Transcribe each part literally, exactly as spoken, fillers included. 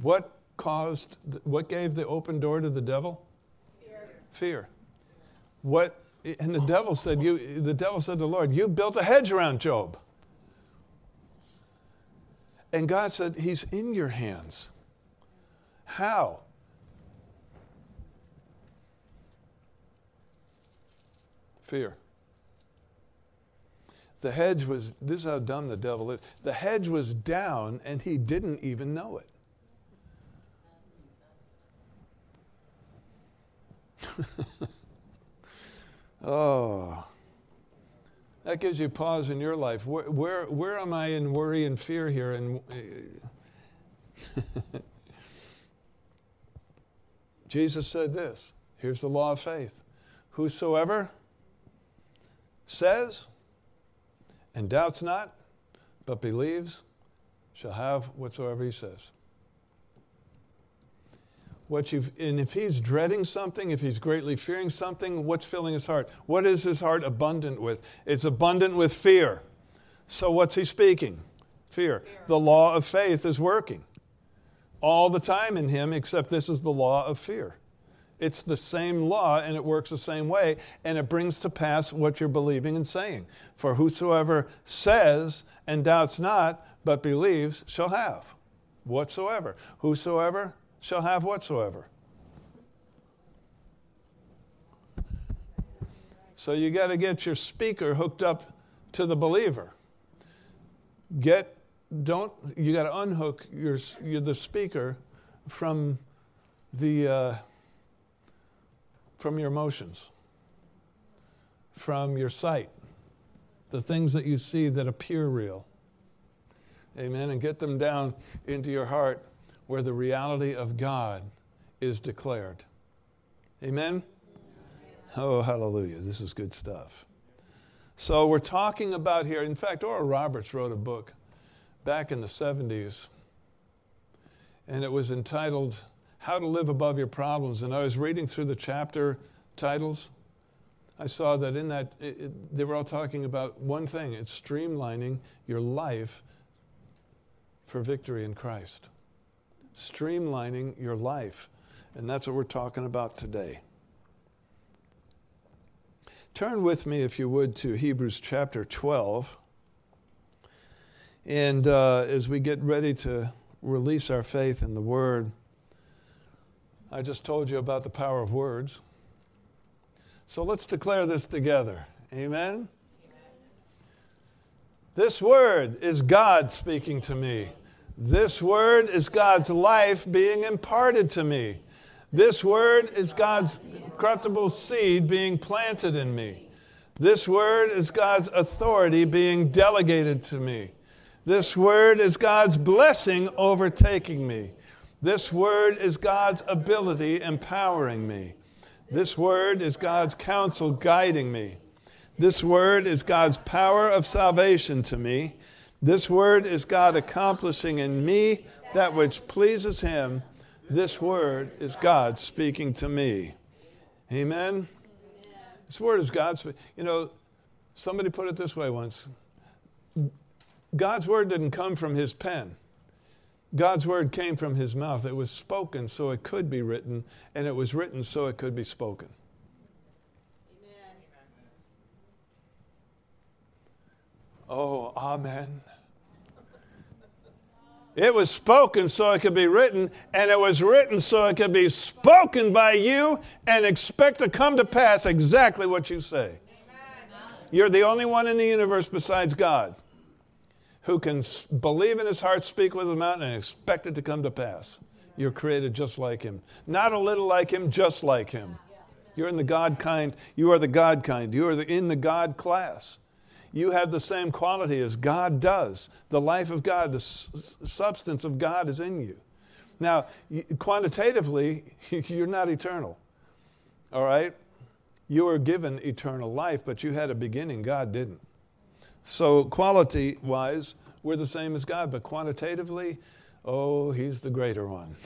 What caused, what gave the open door to the devil? Fear. Fear. What, and the devil said, you, the devil said to the Lord, you built a hedge around Job. And God said, he's in your hands. How? Fear. The hedge was, this is how dumb the devil is. The hedge was down and he didn't even know it. Oh, that gives you pause in your life. Where, where, where am I in worry and fear here? And Jesus said this. Here's the law of faith. Whosoever says and doubts not, but believes, shall have whatsoever he says. What you've, and if he's dreading something, if he's greatly fearing something, what's filling his heart? What is his heart abundant with? It's abundant with fear. So what's he speaking? Fear. fear. The law of faith is working all the time in him, except this is the law of fear. It's the same law, and it works the same way, and it brings to pass what you're believing and saying. For whosoever says and doubts not, but believes, shall have whatsoever. Whosoever shall have whatsoever. So you got to get your speaker hooked up to the believer. Get, don't, you got to unhook your, your the speaker from the, uh, from your emotions, from your sight, the things that you see that appear real. Amen. And get them down into your heart, where the reality of God is declared. Amen? Oh, hallelujah. This is good stuff. So we're talking about here, in fact, Oral Roberts wrote a book back in the seventies, and it was entitled, How to Live Above Your Problems. And I was reading through the chapter titles. I saw that in that, it, it, they were all talking about one thing. It's streamlining your life for victory in Christ. Streamlining your life. And that's what we're talking about today. Turn with me, if you would, to Hebrews chapter twelve. And uh, as we get ready to release our faith in the Word, I just told you about the power of words. So let's declare this together. Amen? Amen. This Word is God speaking to me. This Word is God's life being imparted to me. This Word is God's corruptible seed being planted in me. This Word is God's authority being delegated to me. This Word is God's blessing overtaking me. This Word is God's ability empowering me. This Word is God's counsel guiding me. This Word is God's power of salvation to me. This Word is God accomplishing in me that which pleases Him. This Word is God speaking to me. Amen? This Word is God speaking. You know, somebody put it this way once. God's Word didn't come from His pen. God's Word came from His mouth. It was spoken so it could be written, and it was written so it could be spoken. Amen. Oh, amen. It was spoken so it could be written, and it was written so it could be spoken by you and expect to come to pass exactly what you say. Amen. You're the only one in the universe besides God who can believe in his heart, speak with his mouth, and expect it to come to pass. You're created just like Him. Not a little like Him, just like Him. You're in the God kind. You are the God kind. You are the, in the God class. You have the same quality as God does. The life of God, the s- substance of God is in you. Now, quantitatively, you're not eternal. All right? You were given eternal life, but you had a beginning. God didn't. So quality-wise, we're the same as God, but quantitatively, oh, He's the greater one.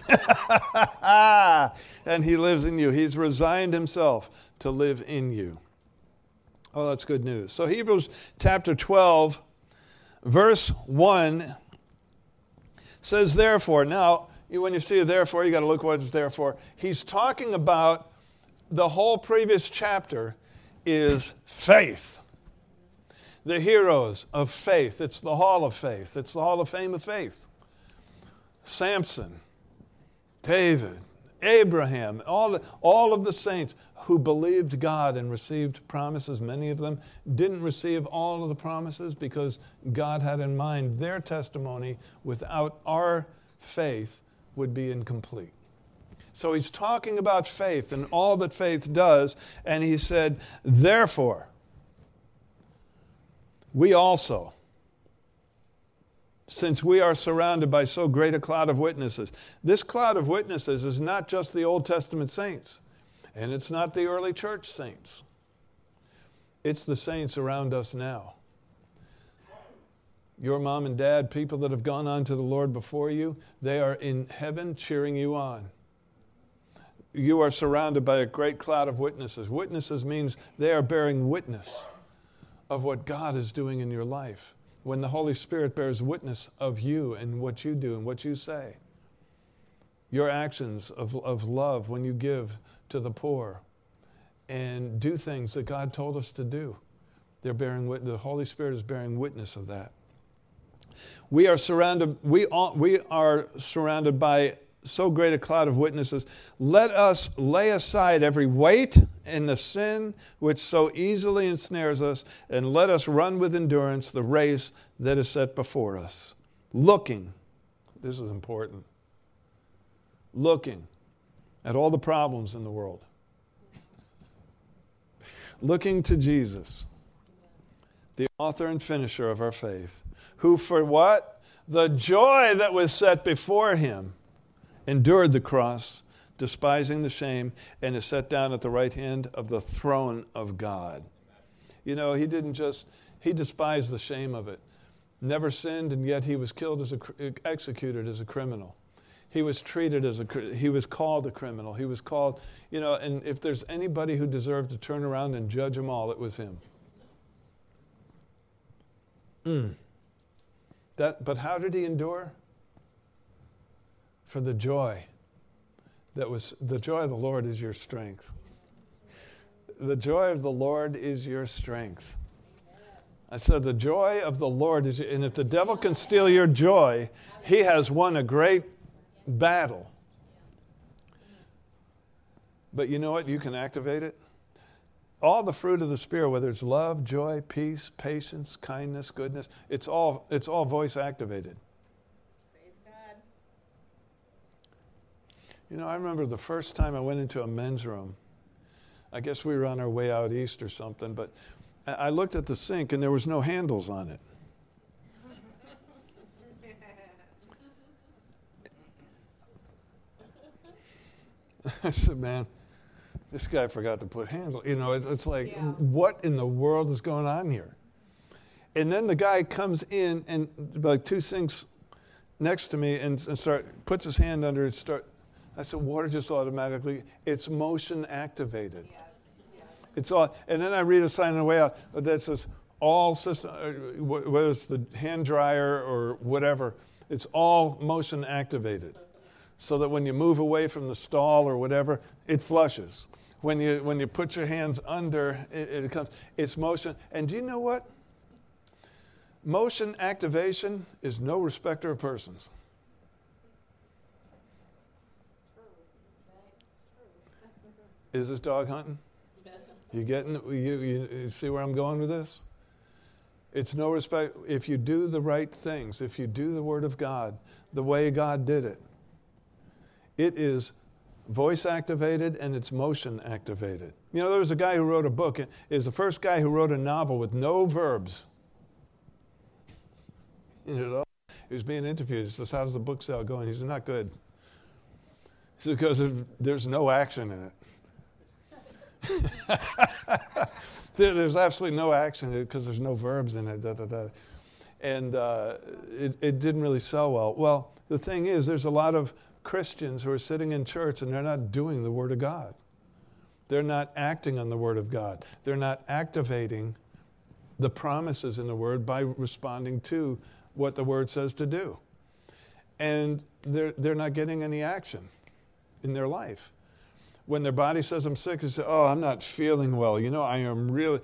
And He lives in you. He's resigned Himself to live in you. Oh, that's good news. So Hebrews chapter twelve, verse one says, therefore, now When you see therefore, you got to look what it's there for. He's talking about the whole previous chapter is faith. The heroes of faith. It's the hall of faith. It's the hall of fame of faith. Samson, David, Abraham, all, the, all of the saints who believed God and received promises. Many of them didn't receive all of the promises because God had in mind their testimony without our faith would be incomplete. So he's talking about faith and all that faith does, and he said, therefore, we also, since we are surrounded by so great a cloud of witnesses. This cloud of witnesses is not just the Old Testament saints, and it's not the early church saints. It's the saints around us now. Your mom and dad, people that have gone on to the Lord before you, they are in heaven cheering you on. You are surrounded by a great cloud of witnesses. Witnesses means they are bearing witness of what God is doing in your life. When the Holy Spirit bears witness of you and what you do and what you say. Your actions of, of love when you give to the poor and do things that God told us to do. They're bearing witness. The Holy Spirit is bearing witness of that. We are surrounded, we are, we are surrounded by so great a cloud of witnesses. Let us lay aside every weight and the sin which so easily ensnares us, and let us run with endurance the race that is set before us. Looking, this is important, looking at all the problems in the world. Looking to Jesus, the author and finisher of our faith, who for what? The joy that was set before him endured the cross, despising the shame, and is set down at the right hand of the throne of God. You know, he didn't just, he despised the shame of it. Never sinned, and yet he was killed as a, executed as a criminal. He was treated as a, he was called a criminal. He was called, you know, and if there's anybody who deserved to turn around and judge them all, it was him. Mm. That, but how did he endure? For the joy that was, the joy of the Lord is your strength. The joy of the Lord is your strength. I said the joy of the Lord is your, and if the devil can steal your joy, he has won a great battle. But you know what? You can activate it. All the fruit of the Spirit, whether it's love, joy, peace, patience, kindness, goodness, it's all, it's all voice activated. You know, I remember the first time I went into a men's room. I guess we were on our way out east or something, but I looked at the sink and there was no handles on it. I said, man, this guy forgot to put handles. You know, it's, it's like, yeah. What in the world is going on here? And then the guy comes in and like two sinks next to me and, and start puts his hand under it, start. I said, water just automatically, it's motion activated. Yes. Yes. It's all, and then I read a sign on the way out that says, all system, whether it's the hand dryer or whatever, it's all motion activated. So that when you move away from the stall or whatever, it flushes. When you when you put your hands under, it, it comes, it's motion. And do you know what? Motion activation is no respecter of persons. Is this dog hunting? You getting? You, you, you see where I'm going with this? It's no respect. If you do the right things, if you do the Word of God the way God did it, it is voice activated and it's motion activated. You know, there was a guy who wrote a book. It was the first guy who wrote a novel with no verbs. You know, he was being interviewed. He says, "How's the book sale going?" He said, "Not good." He said, "Because there's no action in it." There's absolutely no action because there's no verbs in it. Da, da, da. And uh, it, it didn't really sell well. Well, the thing is, there's a lot of Christians who are sitting in church and they're not doing the Word of God. They're not acting on the Word of God. They're not activating the promises in the Word by responding to what the Word says to do. and they're, they're not getting any action in their life. When their body says, I'm sick, they say, oh, I'm not feeling well. You know, I am really...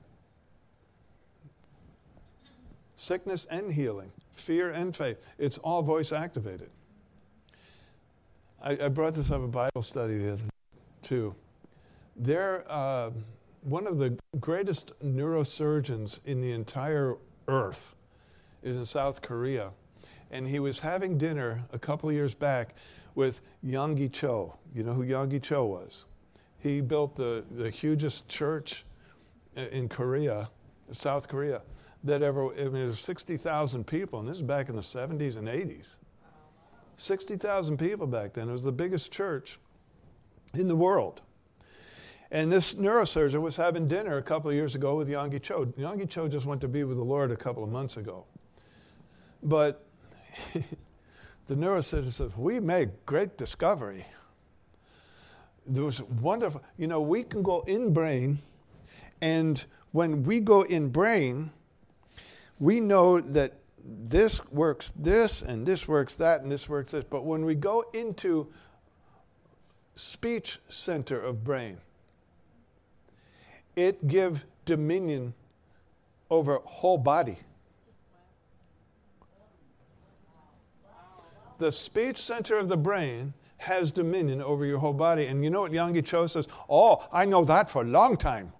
Sickness and healing, fear and faith, it's all voice activated. I, I brought this up at Bible study the other too. They're, uh, one of the greatest neurosurgeons in the entire earth is in South Korea. And he was having dinner a couple of years back with Yonggi Cho. You know who Yonggi Cho was? He built the, the hugest church in Korea, South Korea, that ever, I mean, it was sixty thousand people, and this is back in the seventies and eighties. sixty thousand people back then. It was the biggest church in the world. And this neurosurgeon was having dinner a couple of years ago with Yonggi Cho. Yonggi Cho just went to be with the Lord a couple of months ago. But the neurosurgeon said, we made great discovery. There was wonderful, you know, we can go in brain, and when we go in brain, we know that this works this, and this works that, and this works this. But when we go into speech center of brain, it gives dominion over whole body. The speech center of the brain has dominion over your whole body. And you know what Yonggi Cho says? Oh, I know that for a long time.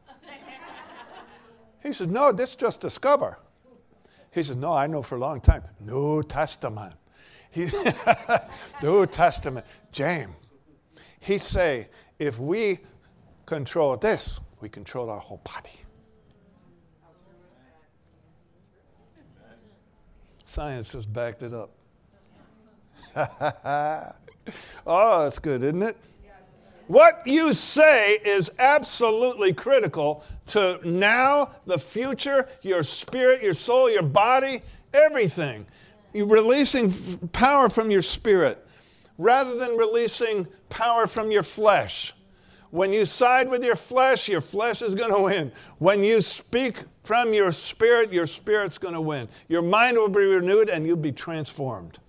He says, no, this just discover. He says, no, I know for a long time. New Testament. He, New Testament. James. He say, if we control this, we control our whole body. Science just backed it up. Oh, that's good, isn't it? What you say is absolutely critical to now, the future, your spirit, your soul, your body, everything. You're releasing power from your spirit rather than releasing power from your flesh. When you side with your flesh, your flesh is going to win. When you speak from your spirit, your spirit's going to win. Your mind will be renewed and you'll be transformed.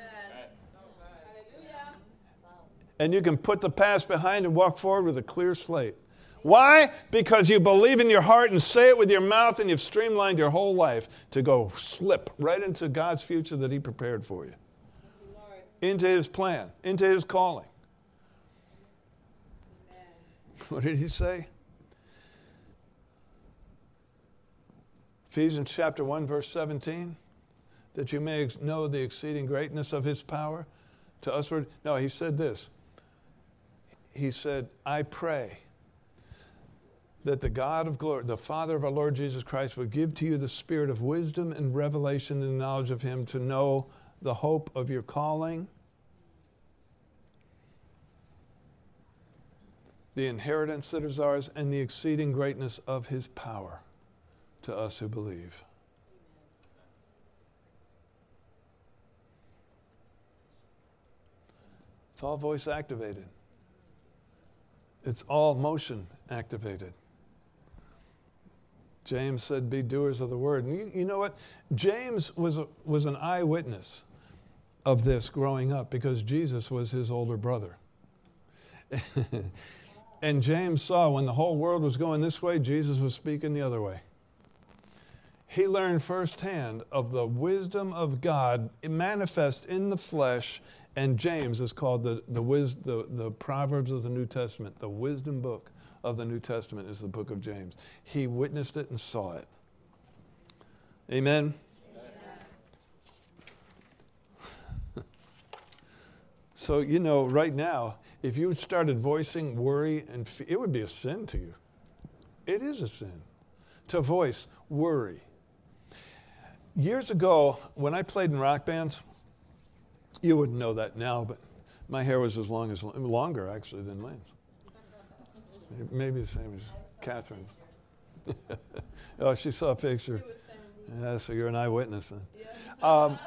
And you can put the past behind and walk forward with a clear slate. Why? Because you believe in your heart and say it with your mouth, and you've streamlined your whole life to go slip right into God's future that He prepared for you. Into His plan, into His calling. Amen. What did He say? Ephesians chapter one, verse seventeen. That you may know the exceeding greatness of His power to usward. No, He said this. He said, I pray that the God of glory, the Father of our Lord Jesus Christ, would give to you the spirit of wisdom and revelation and knowledge of Him to know the hope of your calling, the inheritance that is ours, and the exceeding greatness of His power to us who believe. It's all voice activated. It's all motion activated. James said, be doers of the word. And you, you know what? James was, a, was an eyewitness of this growing up because Jesus was his older brother. And James saw when the whole world was going this way, Jesus was speaking the other way. He learned firsthand of the wisdom of God manifest in the flesh. And James is called the, the, wis, the, the Proverbs of the New Testament. The wisdom book of the New Testament is the book of James. He witnessed it and saw it. Amen? Amen. So, you know, right now, if you started voicing worry, and fe- it would be a sin to you. It is a sin to voice worry. Years ago, when I played in rock bands, you wouldn't know that now, but my hair was as long as longer, actually, than Lynn's. Maybe the same as Catherine's. Oh, she saw a picture. Yeah, so you're an eyewitness then. Um,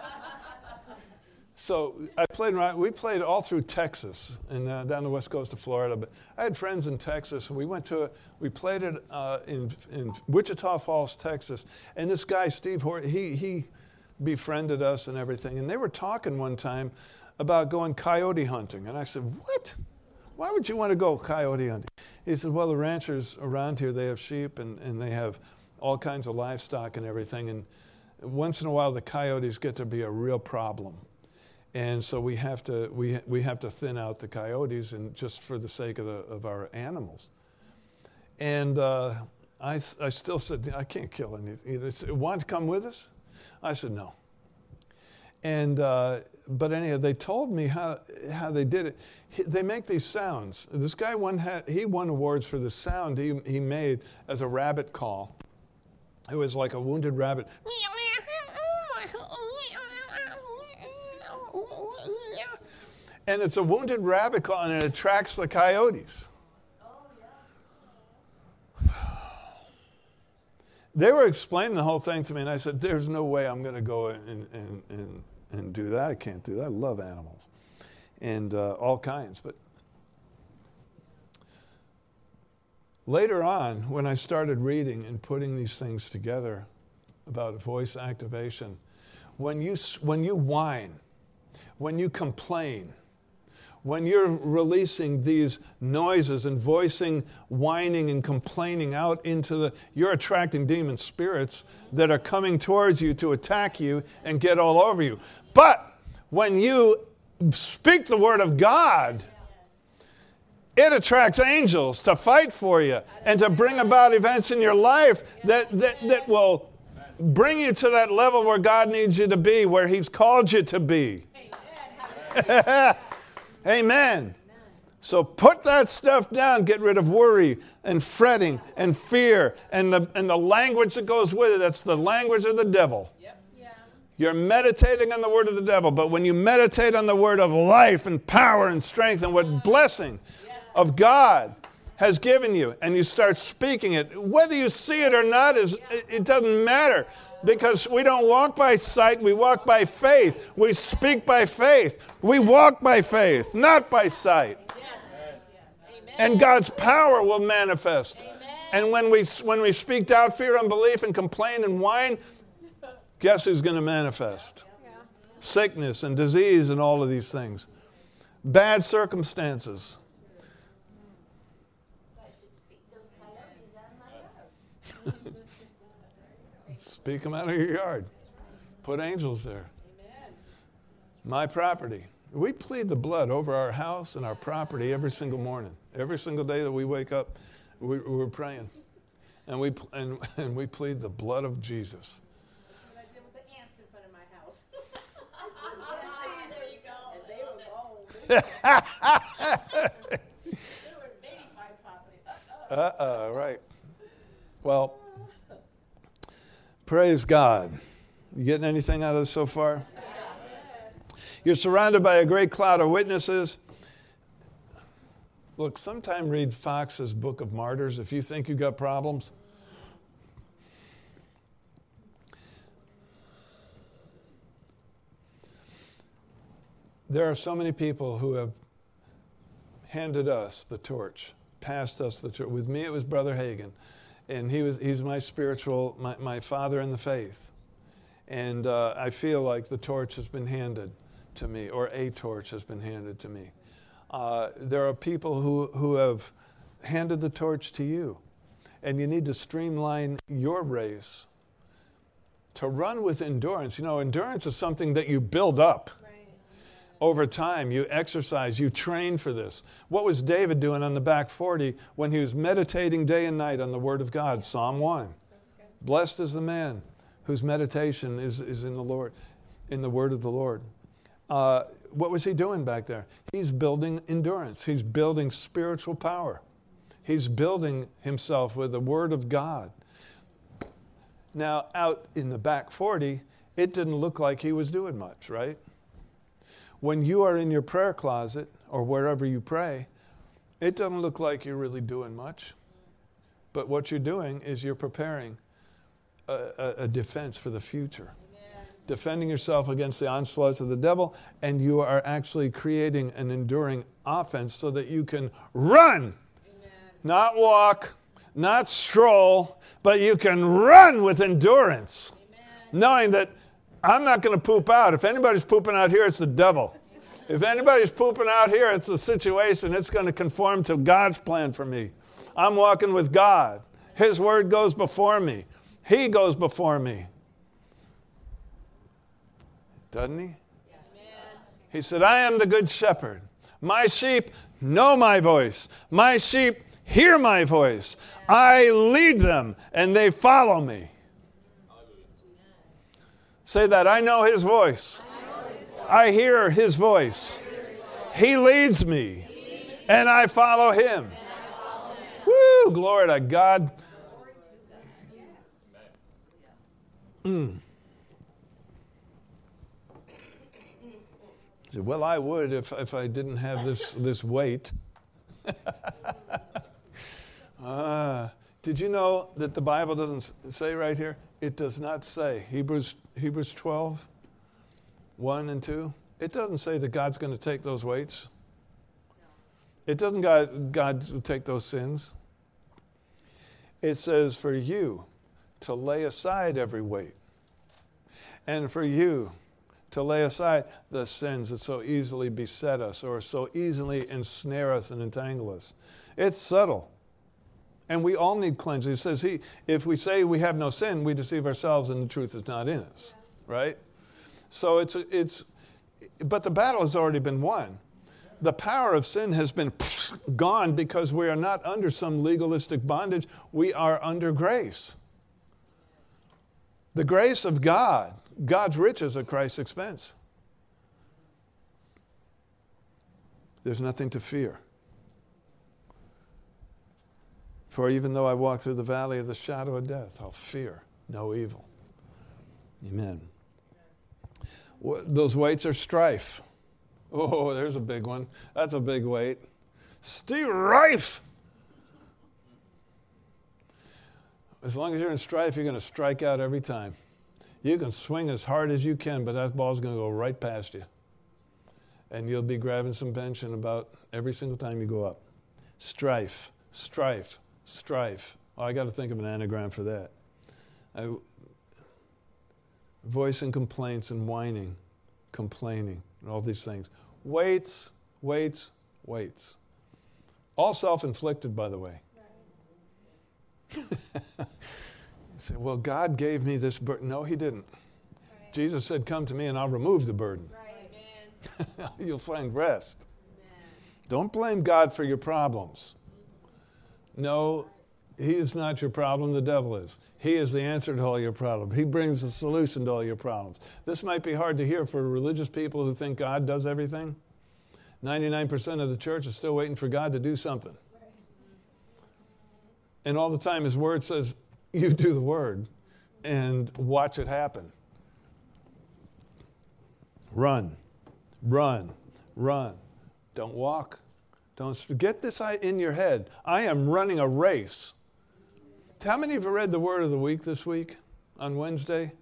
so I played. We played all through Texas and uh, down the west coast of Florida. But I had friends in Texas, and we went to. A, we played it uh, in in Wichita Falls, Texas. And this guy, Steve Hort, he he befriended us and everything. And they were talking one time about going coyote hunting. And I said, what? Why would you want to go coyote hunting? He said, well, the ranchers around here, they have sheep and, and they have all kinds of livestock and everything. And once in a while, the coyotes get to be a real problem. And so we have to we we have to thin out the coyotes, and just for the sake of the of our animals. And uh, I I still said, I can't kill anything. He said, want to come with us? I said no. And uh, but anyhow, they told me how how they did it. He, they make these sounds. This guy won had, he won awards for the sound he he made as a rabbit call. It was like a wounded rabbit. And it's a wounded rabbit call, and it attracts the coyotes. They were explaining the whole thing to me, and I said, there's no way I'm going to go and, and, and, and do that. I can't do that. I love animals and uh, all kinds. But later on, when I started reading and putting these things together about voice activation, when you, when you whine, when you complain, when you're releasing these noises and voicing, whining and complaining out into the, you're attracting demon spirits that are coming towards you to attack you and get all over you. But when you speak the word of God, it attracts angels to fight for you and to bring about events in your life that, that, that will bring you to that level where God needs you to be, where He's called you to be. Amen. Amen. So put that stuff down. Get rid of worry and fretting and fear and the and the language that goes with it. That's the language of the devil. Yep. Yeah. You're meditating on the word of the devil. But when you meditate on the word of life and power and strength and what blessing yes. of God has given you, and you start speaking it, whether you see it or not, is it, it doesn't matter. Because we don't walk by sight, we walk by faith. We speak by faith. We walk by faith, not by sight. Yes. And God's power will manifest. Amen. And when we when we speak doubt, fear, unbelief, and complain and whine, guess who's going to manifest? Yeah. Sickness and disease and all of these things. Bad circumstances. So I should speak those coyotes out of my house. Speak them out of your yard. Put angels there. Amen. My property. We plead the blood over our house and our property every single morning. Every single day that we wake up, we, we're praying. And we and, and we plead the blood of Jesus. That's what I did with the ants in front of my house. There you go. And they were bold. They were invading my property. Uh-oh. Uh-oh, right. Well, praise God. You getting anything out of this so far? You're surrounded by a great cloud of witnesses. Look, sometime read Fox's Book of Martyrs if you think you got problems. There are so many people who have handed us the torch, passed us the torch. With me, it was Brother Hagin. And he was he's my spiritual, my, my father in the faith. And uh, I feel like the torch has been handed to me, or a torch has been handed to me. Uh, there are people who, who have handed the torch to you. And you need to streamline your race to run with endurance. You know, endurance is something that you build up. Over time, you exercise, you train for this. What was David doing on the back forty when he was meditating day and night on the Word of God? Psalm one. Blessed is the man whose meditation is, is in the Lord, in the Word of the Lord. Uh, what was he doing back there? He's building endurance. He's building spiritual power. He's building himself with the Word of God. Now, out in the back forty, it didn't look like he was doing much, right? When you are in your prayer closet or wherever you pray, it doesn't look like you're really doing much. But what you're doing is you're preparing a, a, a defense for the future. Yes. Defending yourself against the onslaughts of the devil, and you are actually creating an enduring offense so that you can run, Amen. Not walk, not stroll, but you can run with endurance, Amen. Knowing that I'm not going to poop out. If anybody's pooping out here, it's the devil. If anybody's pooping out here, it's the situation. It's going to conform to God's plan for me. I'm walking with God. His word goes before me. He goes before me. Doesn't he? Yes. He said, I am the good shepherd. My sheep know my voice. My sheep hear my voice. I lead them and they follow me. Say that. I know his voice. I hear his voice. He leads me and I follow him. Woo! Glory to God. Mm. He said, well, I would if, if I didn't have this, this weight. uh, did you know that the Bible doesn't say right here? It does not say. Hebrews, Hebrews twelve, one and two. It doesn't say that God's going to take those weights. It doesn't God, God will take those sins. It says for you to lay aside every weight. And for you to lay aside the sins that so easily beset us or so easily ensnare us and entangle us. It's subtle. And we all need cleansing. It says, he, if we say we have no sin, we deceive ourselves and the truth is not in us. Right? So it's, it's, but the battle has already been won. The power of sin has been gone because we are not under some legalistic bondage. We are under grace. The grace of God, God's riches at Christ's expense. There's nothing to fear. For even though I walk through the valley of the shadow of death, I'll fear no evil. Amen. Those weights are strife. Oh, there's a big one. That's a big weight. Strife. As long as you're in strife, you're going to strike out every time. You can swing as hard as you can, but that ball's going to go right past you. And you'll be grabbing some pension about every single time you go up. Strife, strife, strife. Oh, I got to think of an anagram for that. I, voicing complaints and whining, complaining, and all these things. Weights, weights, weights. All self-inflicted, by the way. Right. You say, well, God gave me this burden. No, he didn't. Right. Jesus said, come to me and I'll remove the burden. Right. You'll find rest. Amen. Don't blame God for your problems. No, he is not your problem, the devil is. He is the answer to all your problems. He brings the solution to all your problems. This might be hard to hear for religious people who think God does everything. ninety-nine percent of the church is still waiting for God to do something. And all the time his word says, you do the word and watch it happen. Run, run, run. Don't walk. Don't get this in your head. I am running a race. How many of you read the word of the week this week on Wednesday?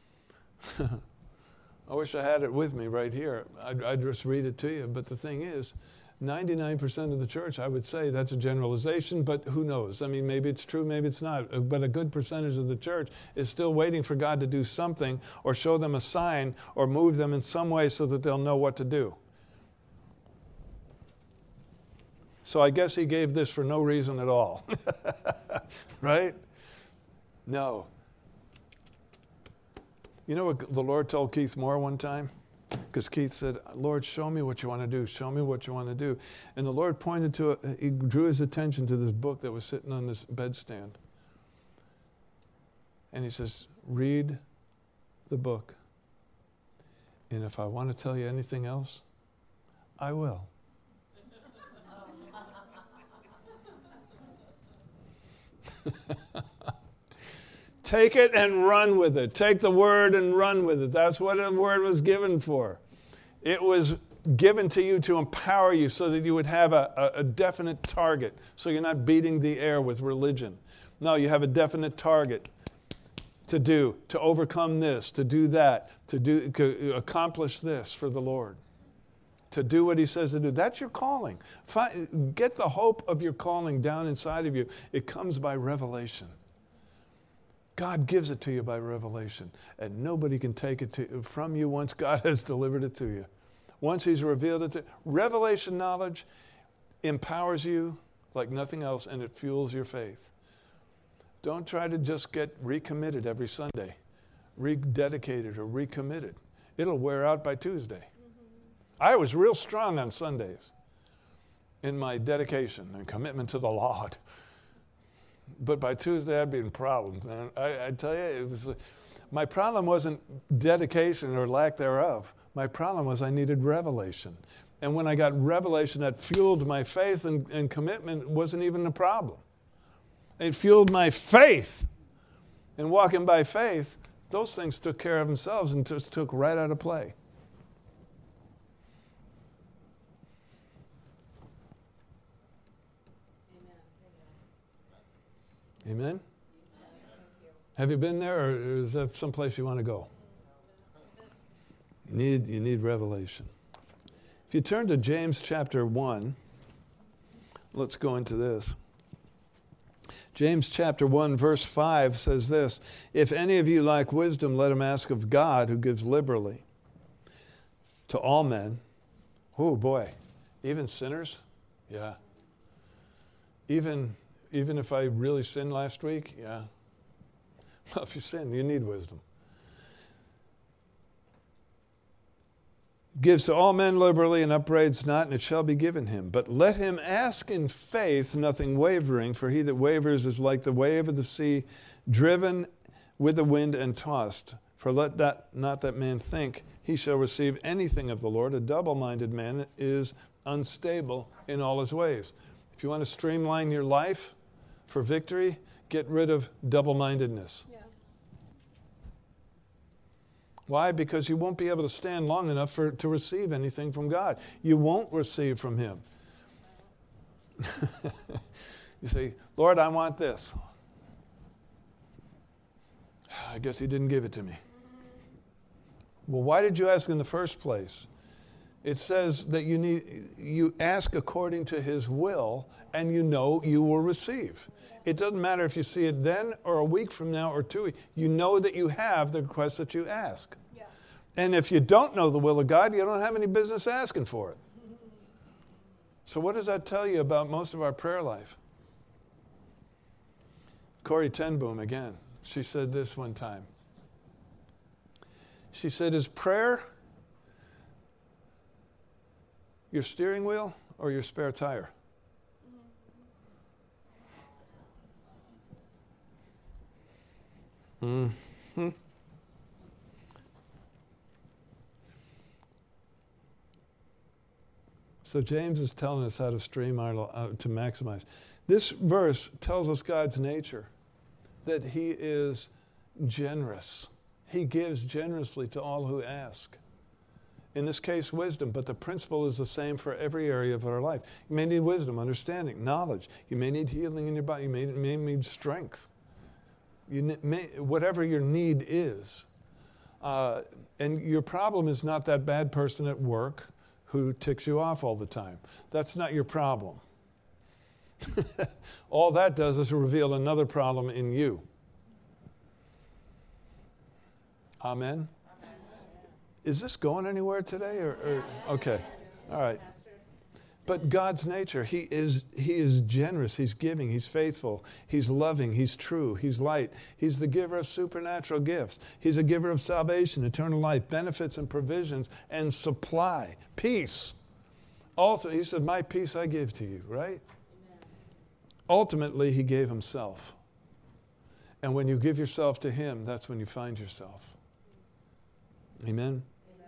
I wish I had it with me right here. I'd, I'd just read it to you. But the thing is, ninety-nine percent of the church, I would say, that's a generalization, but who knows? I mean, maybe it's true, maybe it's not. But a good percentage of the church is still waiting for God to do something or show them a sign or move them in some way so that they'll know what to do. So I guess he gave this for no reason at all. Right? No. You know what the Lord told Keith Moore one time? Because Keith said, Lord, show me what you want to do. Show me what you want to do. And the Lord pointed to it. He drew his attention to this book that was sitting on this bedstand. And he says, read the book. And if I want to tell you anything else, I will. Take it and run with it. Take the word and run with it. That's what the word was given for. It was given to you to empower you so that you would have a, a, a definite target. So you're not beating the air with religion. No, you have a definite target to do, to overcome this, to do that, to do, to accomplish this for the Lord. To do what he says to do. That's your calling. Find, get the hope of your calling down inside of you. It comes by revelation. God gives it to you by revelation, and nobody can take it to, from you once God has delivered it to you. Once he's revealed it to you. Revelation knowledge empowers you like nothing else, and it fuels your faith. Don't try to just get recommitted every Sunday, rededicated or recommitted. It'll wear out by Tuesday. Mm-hmm. I was real strong on Sundays in my dedication and commitment to the Lord. But by Tuesday, I'd be in problems, man. I, I tell you, it was my problem wasn't dedication or lack thereof. My problem was I needed revelation. And when I got revelation that fueled my faith and, and commitment, it wasn't even a problem. It fueled my faith. And walking by faith, those things took care of themselves and just took right out of play. Amen? Amen? Have you been there, or is that someplace you want to go? You need, you need revelation. If you turn to James chapter one, let's go into this. James chapter one, verse five says this, if any of you lack wisdom, let him ask of God, who gives liberally to all men. Oh boy, even sinners? Yeah. Even, even if I really sinned last week? Yeah. Well, if you sin, you need wisdom. Gives to all men liberally and upbraids not, and it shall be given him. But let him ask in faith, nothing wavering, for he that wavers is like the wave of the sea, driven with the wind and tossed. For let that not that man think he shall receive anything of the Lord. A double-minded man is unstable in all his ways. If you want to streamline your life for victory, get rid of double-mindedness. Yeah. Why? Because you won't be able to stand long enough for, to receive anything from God. You won't receive from him. You say, Lord, I want this. I guess he didn't give it to me. Well, why did you ask in the first place? It says that you need you ask according to his will, and you know you will receive. It doesn't matter if you see it then or a week from now or two weeks. You know that you have the request that you ask. Yeah. And if you don't know the will of God, you don't have any business asking for it. So what does that tell you about most of our prayer life? Corrie ten Boom again. She said this one time. She said, is prayer your steering wheel or your spare tire? Mm-hmm. So James is telling us how to stream our, uh, to maximize. This verse tells us God's nature, that he is generous. He gives generously to all who ask. In this case, wisdom, but the principle is the same for every area of our life. You may need wisdom, understanding, knowledge. You may need healing in your body. You may, may need strength. You may, whatever your need is. Uh, and your problem is not that bad person at work who ticks you off all the time. That's not your problem. All that does is reveal another problem in you. Amen? Amen. Is this going anywhere today? Or, or okay, all right. But God's nature, he is, he is generous, he's giving, he's faithful, he's loving, he's true, he's light. He's the giver of supernatural gifts. He's a giver of salvation, eternal life, benefits and provisions, and supply, peace. Also, he said, my peace I give to you, right? Amen. Ultimately, he gave himself. And when you give yourself to him, that's when you find yourself. Amen?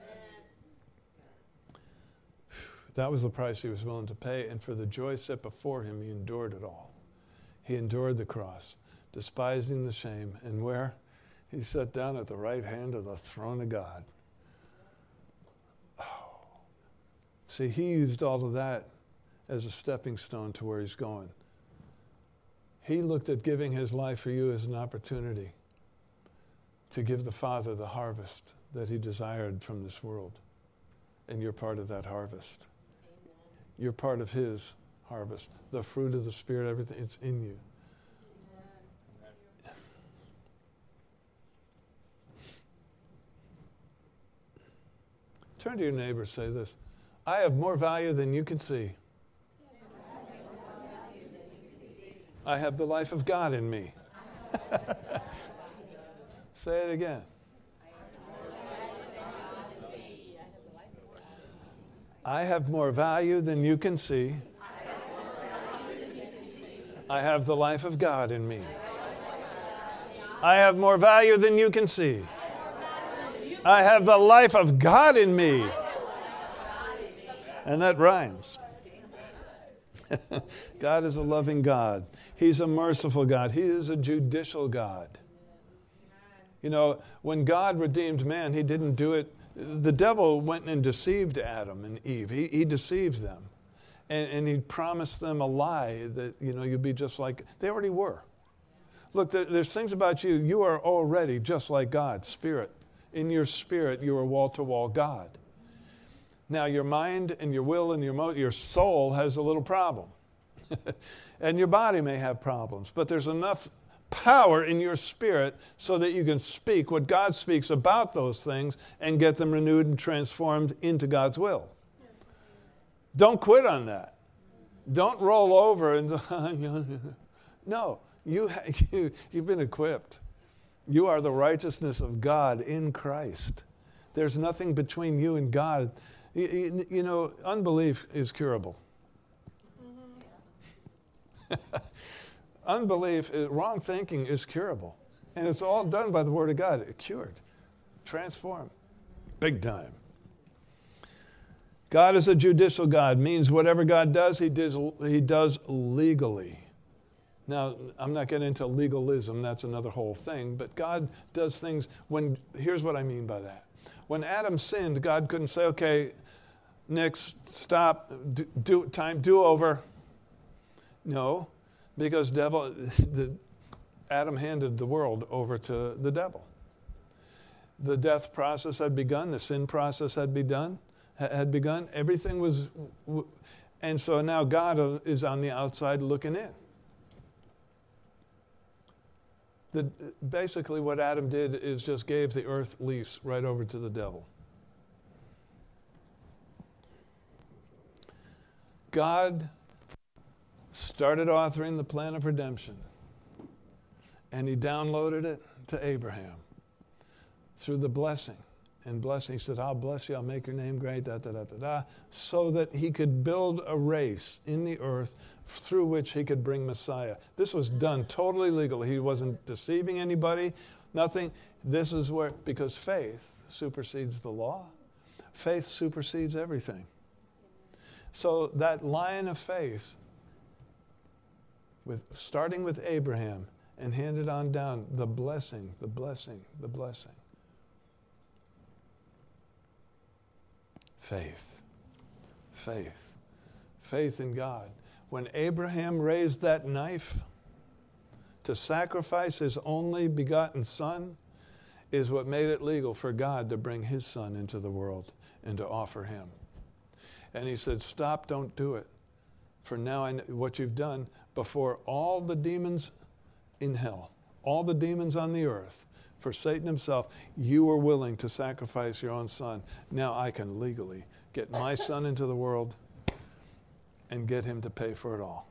That was the price he was willing to pay, and for the joy set before him, he endured it all. He endured the cross, despising the shame, and where? He sat down at the right hand of the throne of God. Oh. See, he used all of that as a stepping stone to where he's going. He looked at giving his life for you as an opportunity to give the Father the harvest that he desired from this world, and you're part of that harvest. You're part of his harvest. The fruit of the Spirit, everything, it's in you. Turn to your neighbor, say this. I have more value than you can see. I have the life of God in me. Say it again. I have more value than you can see. I have the life of God in me. I have more value than you can see. I have the life of God in me. And that rhymes. God is a loving God. He's a merciful God. He is a judicial God. You know, when God redeemed man, he didn't do it. The devil went and deceived Adam and Eve. He, he deceived them. And, and he promised them a lie that, you know, you'd be just like, they already were. Look, there, there's things about you, you are already just like God, spirit. In your spirit, you are wall-to-wall God. Now, your mind and your will and your mo- your soul has a little problem. And your body may have problems, but there's enough power in your spirit so that you can speak what God speaks about those things and get them renewed and transformed into God's will. Don't quit on that. Don't roll over and no, you, you, you've been equipped. You are the righteousness of God in Christ. There's nothing between you and God. You, you, you know, unbelief is curable. Mm-hmm. Unbelief, wrong thinking is curable. And it's all done by the Word of God. Cured, transformed, big time. God is a judicial God. Means whatever God does, he does, he does legally. Now, I'm not getting into legalism. That's another whole thing. But God does things when, here's what I mean by that. When Adam sinned, God couldn't say, okay, next, stop, do, do time, do over. No, because devil, the, Adam handed the world over to the devil. The death process had begun. The sin process had begun. Had begun. Everything was, and so now God is on the outside looking in. The, basically what Adam did is just gave the earth lease right over to the devil. God started authoring the plan of redemption, and he downloaded it to Abraham through the blessing. And blessing, he said, I'll bless you, I'll make your name great, da, da, da, da, da, so that he could build a race in the earth through which he could bring Messiah. This was done totally legally. He wasn't deceiving anybody, nothing. This is where, because faith supersedes the law. Faith supersedes everything. So that line of faith, with starting with Abraham and handed on down, the blessing, the blessing, the blessing. Faith, faith, faith in God. When Abraham raised that knife to sacrifice his only begotten son, is what made it legal for God to bring his son into the world and to offer him. And he said, stop, don't do it. For now I know what you've done before all the demons in hell, all the demons on the earth, for Satan himself, you were willing to sacrifice your own son. Now I can legally get my son into the world and get him to pay for it all.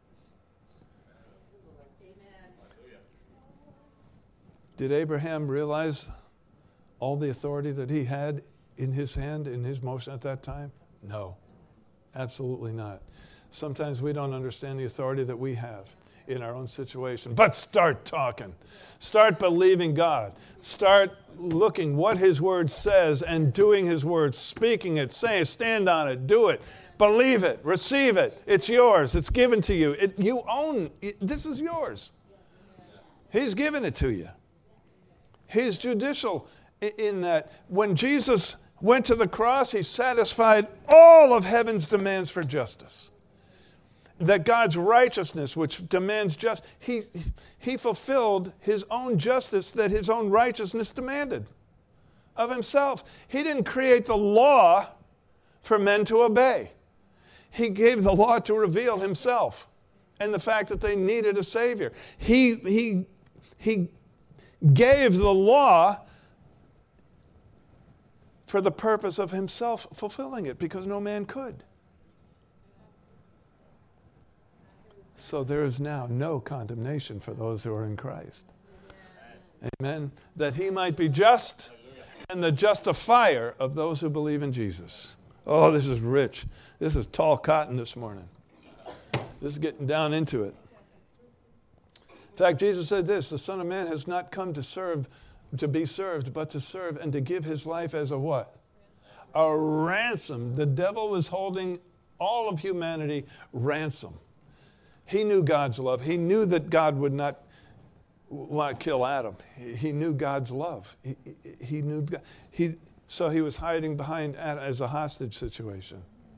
Amen. Did Abraham realize all the authority that he had in his hand, in his motion at that time? No, absolutely not. Sometimes we don't understand the authority that we have in our own situation. But start talking. Start believing God. Start looking what his word says and doing his word, speaking it, saying, stand on it, do it. Believe it, receive it. It's yours. It's given to you. It, you own it. This is yours. He's given it to you. He's judicial in that when Jesus went to the cross, he satisfied all of heaven's demands for justice. That God's righteousness, which demands just, he, he fulfilled his own justice that his own righteousness demanded of himself. He didn't create the law for men to obey. He gave the law to reveal himself and the fact that they needed a Savior. He, he, he gave the law for the purpose of himself fulfilling it, because no man could. So there is now no condemnation for those who are in Christ. Amen. That he might be just and the justifier of those who believe in Jesus. Oh, this is rich. This is tall cotton this morning. This is getting down into it. In fact, Jesus said this, the Son of Man has not come to serve, to be served, but to serve and to give his life as a what? A ransom. The devil was holding all of humanity ransom. He knew God's love. He knew that God would not want to kill Adam. He, he knew God's love. He, he, he knew God. He, so he was hiding behind Adam as a hostage situation.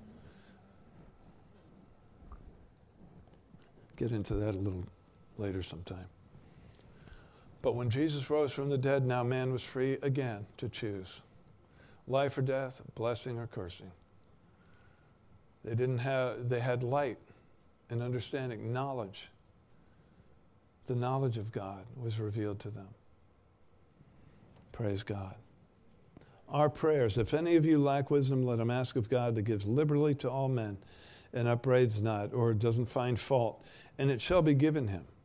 Get into that a little later sometime. But when Jesus rose from the dead, now man was free again to choose life or death, blessing or cursing. They didn't have, they had light and understanding, knowledge. The knowledge of God was revealed to them. Praise God. Our prayers, if any of you lack wisdom, let him ask of God that gives liberally to all men and upbraids not, or doesn't find fault, and it shall be given him.